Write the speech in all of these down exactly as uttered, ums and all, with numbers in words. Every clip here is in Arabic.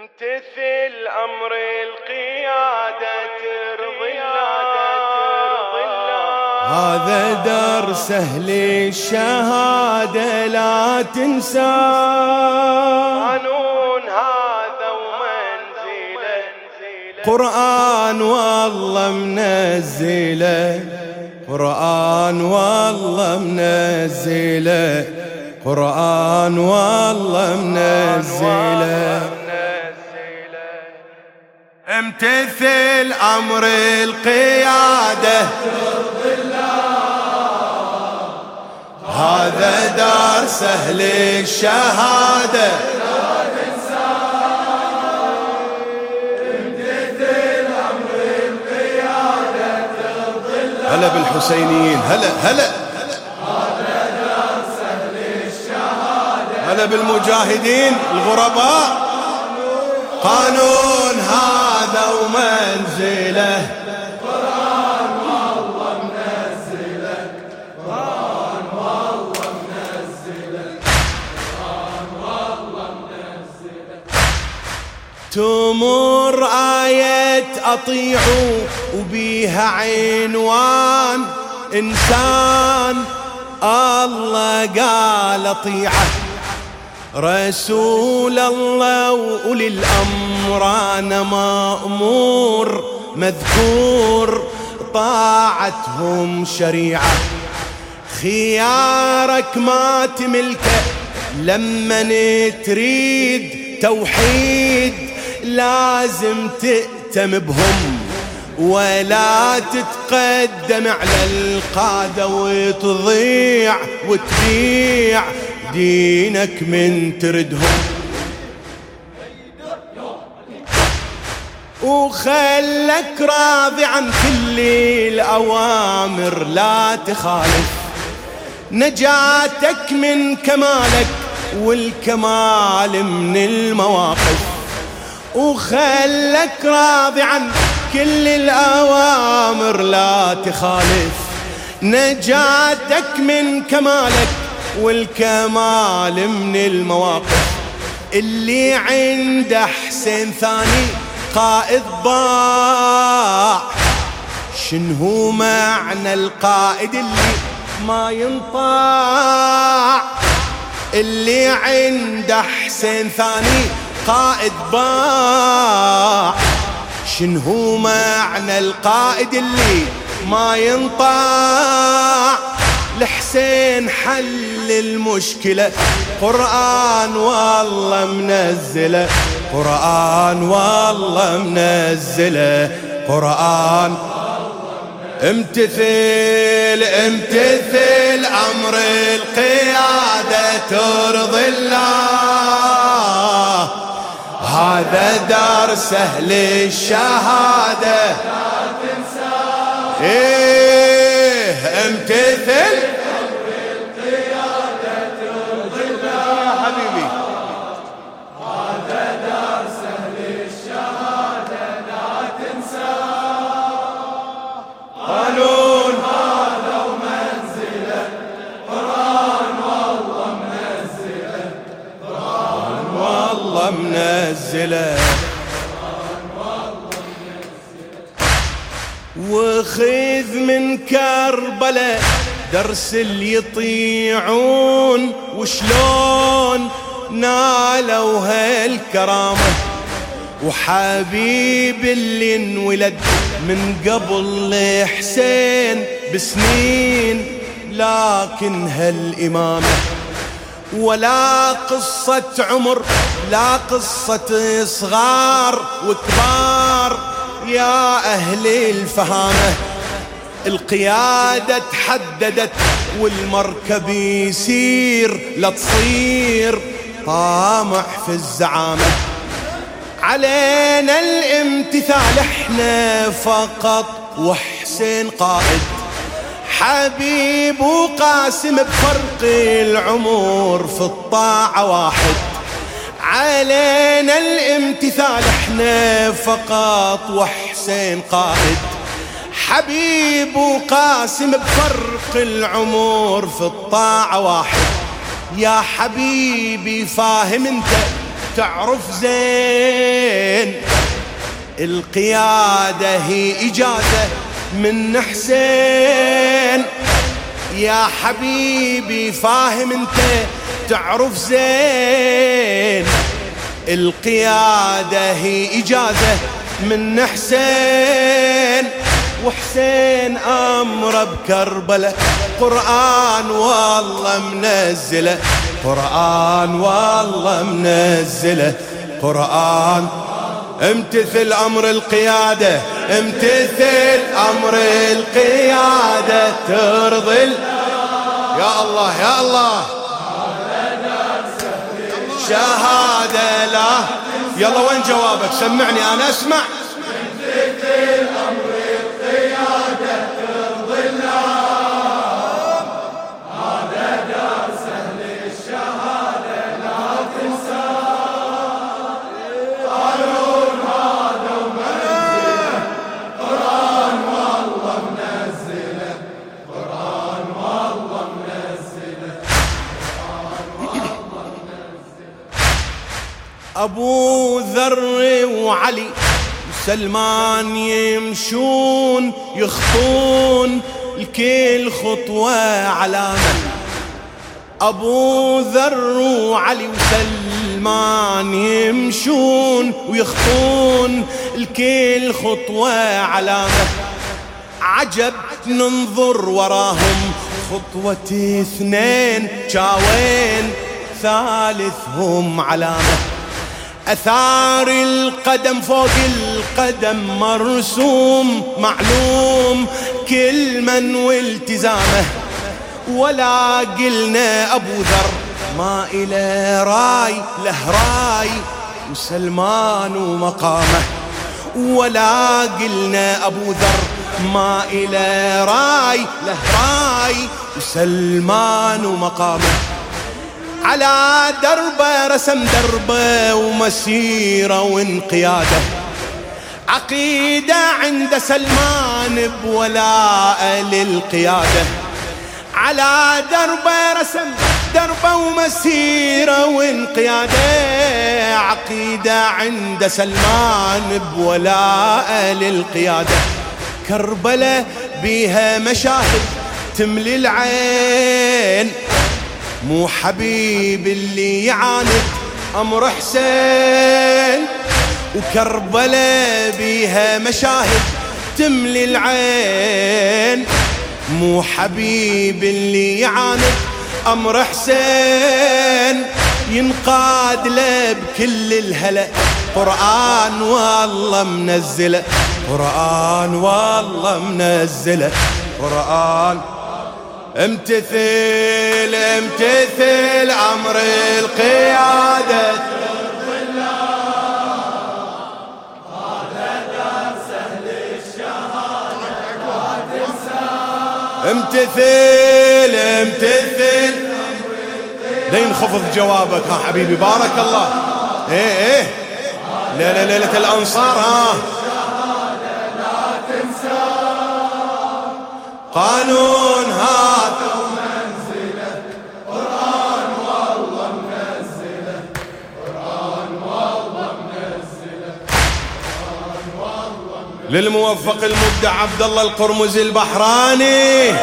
امتثل أمر القيادة ترضي الله. هذا درس أهل الشهادة لا تنسى. قانون هذا ومنزله قرآن والله منزله. قرآن والله منزله. قرآن والله منزله. امتثل أمر القيادة ترضي الله. هذا درس أهل الشهادة لا تنسى. امتثل أمر القيادة ترضي الله. هلا بالحسينيين. هلا هلا. هذا درس أهل الشهادة. هلا بالمجاهدين الغرباء. قانون هذا ومنزله. قرآن والله منزله. قرآن والله منزله. قرآن والله منزله. تمر آية أطيعوا وبيها عنوان إنسان الله قال أطيعه. رسول الله وأولي الأمر أنا مأمور مذكور طاعتهم شريعة. خيارك ما تملكه لما تريد توحيد. لازم تأتم بهم ولا تتقدم على القادة وتضيع وتبيع دينك من تردهم. وخلك راضي عن كل الأوامر لا تخالف. نجاتك من كمالك والكمال من المواقف. وخلك راضي عن كل الأوامر لا تخالف. نجاتك من كمالك والكمال من المواقف. اللي عنده حسين ثاني قائد ضاع. شنو معنى القائد اللي ما ينطاع؟ اللي عنده حسين ثاني قائد ضاع. شنو معنى القائد اللي ما ينطاع؟ الحسين حل المشكلة. قرآن والله منزله. قرآن والله منزله. قرآن. امتثل امتثل أمر القيادة ترضي الله. هذا درس أهل الشهادة لا تنسى. إيه امتثل أمر القيادة ترضي الله. حبيبي هذا درس أهل الشهادة لا تنسى. قانون هذا ومنزله. قرآن والله منزله. قرآن والله منزله. وخذ من كربلاء درس اللي يطيعون وشلون نالوا هالكرامة. وحبيب اللي انولد من قبل حسين بسنين لكن هالإمامة ولا قصة عمر لا قصة صغار وكبار. يا أهل الفهامة القيادة تحددت والمركب يسير لا تصير طامع في الزعامة. علينا الامتثال احنا فقط وحسين قائد. حبيب وقاسم بفرق العمر في الطاعة واحد. علينا الامتثال احنا فقط وحسين قائد. حبيب وقاسم بفرق العمر في الطاعة واحد. يا حبيبي فاهم انت تعرف زين القيادة هي إجازة من حسين. يا حبيبي فاهم انت تعرف زين القيادة هي إجازة من حسين. وحسين أمره بكربلة قرآن والله منزله، قرآن والله منزله، قرآن. امتثل أمر القيادة، امتثل أمر القيادة ترضي. يا الله يا الله شهادة لا. يلا وين جوابك؟ سمعني أنا أسمع. امتثل أمر القيادة ترضي الله، هذا درس أهل الشهادة لا تنساه. قانون هذا ومنزله، قرآن والله منزله، قرآن والله منزله، قرآن والله منزله. أبو ذر وعلي سلمان يمشون يخطون الكل خطوة علامة. أبو ذر وعلي وسلمان يمشون ويخطون الكل خطوة علامة. عجب ننظر وراهم خطوة اثنين جاوين ثالثهم علامة. أثار القدم فوق القدم مرسوم معلوم كل من والتزامه. ولا قلنا أبو ذر ما إله راي له راي وسلمان ومقامه. ولا قلنا أبو ذر ما إله راي له راي وسلمان ومقامه. على دربه رسم دربه ومسيره وانقياده. عقيدة عند سلمان بولاء للقيادة. على دربه رسم دربه ومسيره وانقياده. عقيدة عند سلمان بولاء للقيادة. كربلة بيها مشاهد تملي العين، مو حبيب اللي يعاند أمر حسين. وكربلة بيها مشاهد تملي العين، مو حبيب اللي يعاند أمر حسين. ينقاد له بكل الهلا قرآن والله منزله، قرآن والله منزله، قرآن. امتثل امتثل أمر القيادة ترضي الله، هذا درس أهل الشهادة لا تنساه. امتثل امتثل لين خفض جوابك ها حبيبي بارك الله. ايه ايه ليلة ليلة الأنصار ها. قانون هذا ومنزله، قرآن والله منزله، قرآن والله منزله، قرآن والله منزله. للموفق المبدع عبد الله القرمزي البحراني.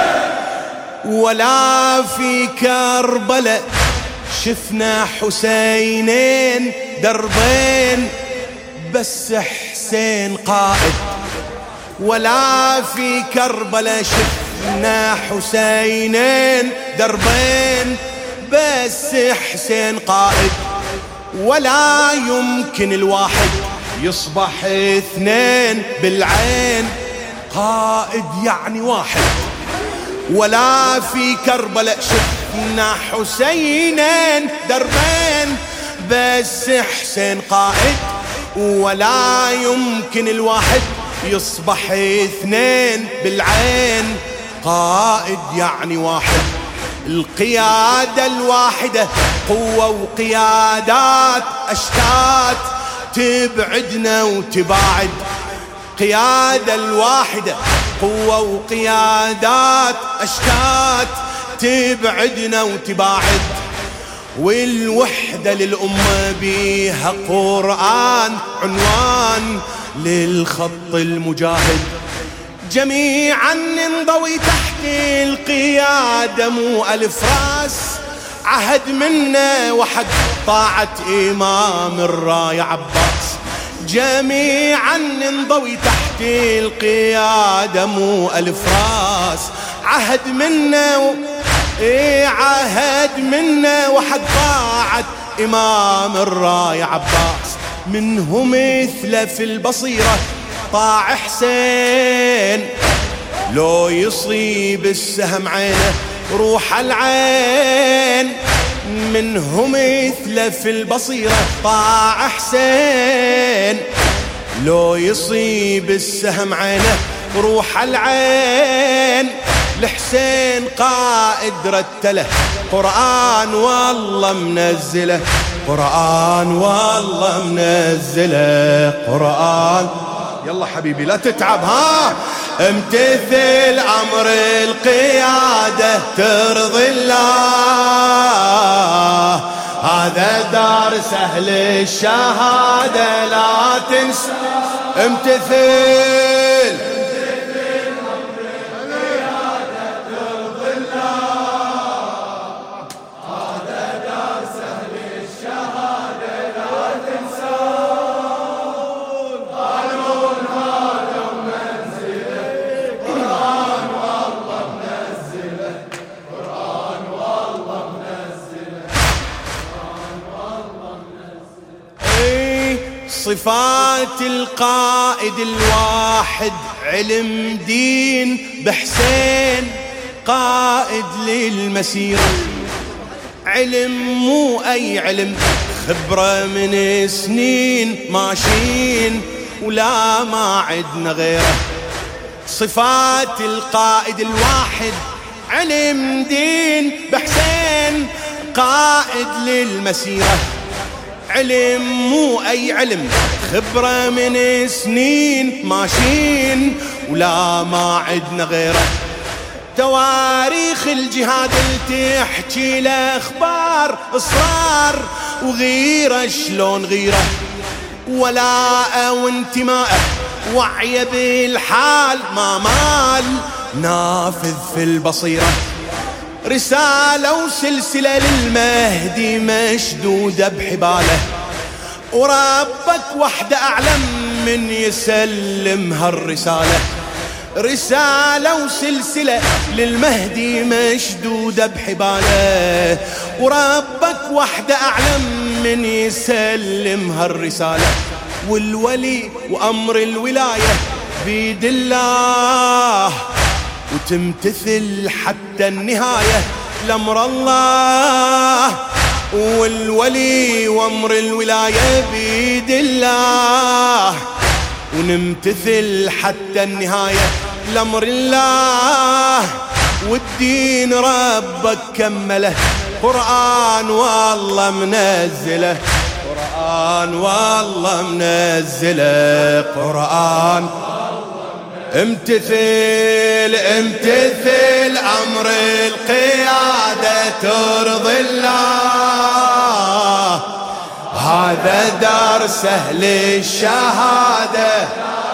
ولا في كربلة شفنا حسينين دربين بس حسين قائد. ولا في كربلة شفنا حسينين دربين بس حسين قائد. ولا يمكن الواحد يصبح اثنين بالعين، قائد يعني واحد. ولا في كربلة شفنا حسينين دربين بس حسين قائد. ولا يمكن الواحد يصبح اثنين بالعين، قائد يعني واحد. القيادة الواحدة قوة وقيادات أشتات تبعدنا وتباعد. قيادة الواحدة قوة وقيادات أشتات تبعدنا وتباعد. والوحدة للأمة بيها قرآن عنوان للخط المجاهد. جميعا ننضوي تحت القيادة مو ألف راس، عهد منا وحق طاعة إمام الراية عباس. جميعا ننضوي تحت القيادة مو ألف راس، عهد منا و... إيه عهد منا وحق طاعة إمام الراية عباس. منه مثله في البصيرة طاع حسين، لو يصيب السهم عينه روح العين. منه مثله في البصيرة طاع حسين، لو يصيب السهم عينه روح العين. الحسين قائد رتله قرآن والله منزله، قرآن والله منزله قرآن. يلا حبيبي لا تتعب، ها امتثل أمر القيادة ترضي الله، هذا دار سهل الشهادة لا تنسى. امتثل صفات القائد الواحد، علم دين بحسين قائد للمسيرة. علم مو أي علم، خبرة من سنين ماشين ولا ما عدنا غيره. صفات القائد الواحد، علم دين بحسين قائد للمسيرة. علم مو أي علم، خبرة من سنين ماشين ولا ما عدنا غيره. تواريخ الجهاد تحكي الأخبار، إصرار وغيرة شلون غيرة، ولاء وانتماء وعي بالحال ما مال، نافذ في البصيرة. رسالة وسلسلة للمهدي مشدودة بحباله، وربك وحده أعلم من يسلم هالرسالة. رسالة وسلسلة للمهدي مشدودة بحباله، وربك وحده أعلم من يسلم هالرسالة. والولي وأمر الولاية بيد الله، وتمتثل حتى النهاية لأمر الله. والولي وأمر الولاية بيد الله، ونمتثل حتى النهاية لأمر الله. والدين ربك كمله، قرآن والله منزله، قرآن والله منزله قرآن. امتثل امتثل أمر القيادة ترضي الله، هذا دار سهل الشهادة